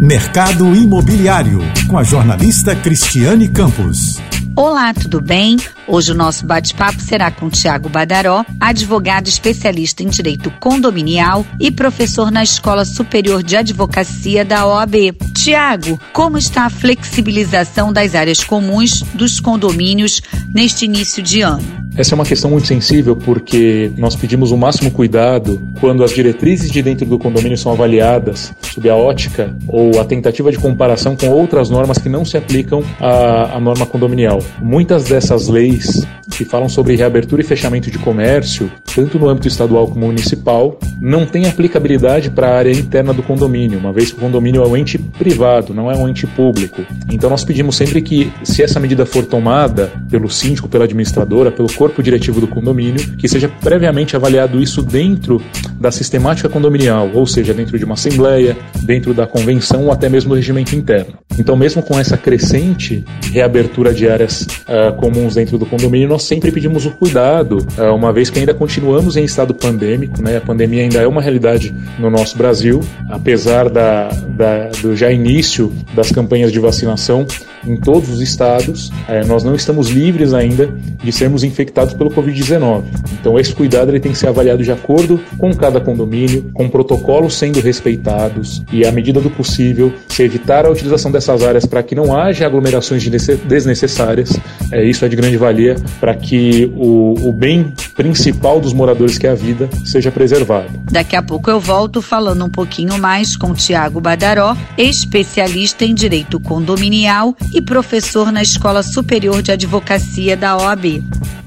Mercado Imobiliário, com a jornalista Cristiane Campos. Olá, tudo bem? Hoje o nosso bate-papo será com Tiago Badaró, advogado especialista em direito condominial e professor na Escola Superior de Advocacia da OAB. Tiago, como está a flexibilização das áreas comuns dos condomínios neste início de ano? Essa é uma questão muito sensível porque nós pedimos o máximo cuidado quando as diretrizes de dentro do condomínio são avaliadas sob a ótica ou a tentativa de comparação com outras normas que não se aplicam à norma condominial. Muitas dessas leis que falam sobre reabertura e fechamento de comércio, tanto no âmbito estadual como municipal, não têm aplicabilidade para a área interna do condomínio, uma vez que o condomínio é um ente privado, não é um ente público. Então nós pedimos sempre que, se essa medida for tomada pelo síndico, pela administradora, pelo corpo diretivo do condomínio, que seja previamente avaliado isso dentro da sistemática condominial, ou seja, dentro de uma assembleia, dentro da convenção ou até mesmo do regimento interno. Então, mesmo com essa crescente reabertura de áreas comuns dentro do condomínio, nós sempre pedimos o cuidado, uma vez que ainda continuamos em estado pandêmico, né? A pandemia ainda é uma realidade no nosso Brasil, apesar do já início das campanhas de vacinação em todos os estados, nós não estamos livres ainda de sermos infectados pelo Covid-19. Então esse cuidado ele tem que ser avaliado de acordo com cada condomínio, com protocolos sendo respeitados e, à medida do possível, se evitar a utilização dessas áreas para que não haja aglomerações desnecessárias. Isso é de grande valia para que o bem principal dos moradores, que é a vida, seja preservado. Daqui a pouco eu volto falando um pouquinho mais com Tiago Badaró, especialista em direito condominial e professor na Escola Superior de Advocacia da OAB.